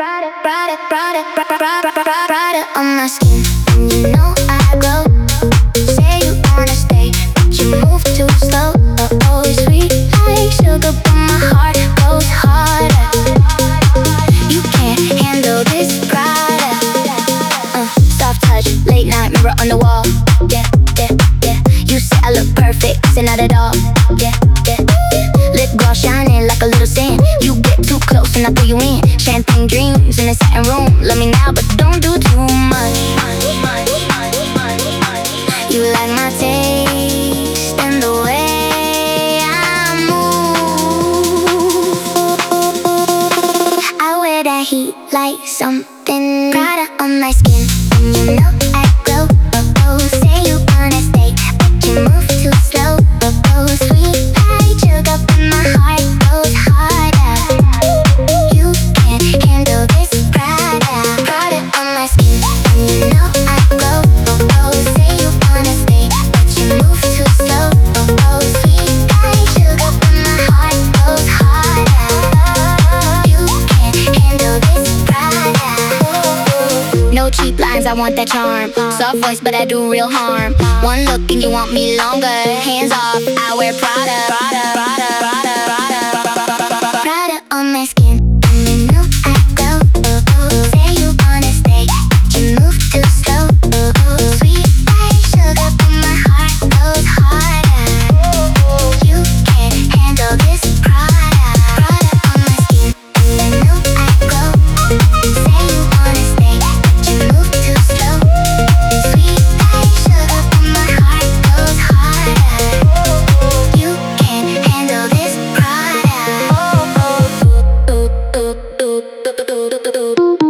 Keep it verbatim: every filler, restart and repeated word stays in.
Prada on my skin, and you know I glow. Say you wanna stay, but you move too slow. Oh, oh, sweet like sugar, but my heart goes harder. You can't handle this Prada. Uh, soft touch, late night mirror on the wall. Yeah, yeah, yeah. You say I look perfect, say not at all. Yeah, yeah, yeah. Lip gloss shining like a little sin. You get too close and I pull you in. Champagne dreams in a satin room. Love me now, but don't do too much. You like my taste and the way I move. I wear that heat like something Prada on my skin, and you know I glow. Oh, oh, say you wanna stay, but you move too slow. Oh, oh, sweet like sugar, but my heart goes harder. You can't handle this Prada. Prada on my skin, and you know I glow. Oh, oh, say you wanna stay, but you move too slow. Oh, oh, sweet like sugar, but my heart goes harder. You can't handle this Prada. No cheap lines, I want that charm. Soft voice, but I do real harm. One look and you want me longer. Hands off, I wear Prada. Prada, Prada, Prada, Prada, Prada on my skin, and you know I glow. Oh, oh, say you wanna stay, but you move too slow. Oh, oh, sweet like sugar, but my heart goes harder. You can't handle this Prada. Prada on my skin, and you know I glow. Say you wanna stay, but you move too slow. Sweet like sugar, but my heart goes harder. You can't handle this Prada. Oh, oh, ooh, ooh, ooh, ooh, ooh, ooh, ooh, ooh.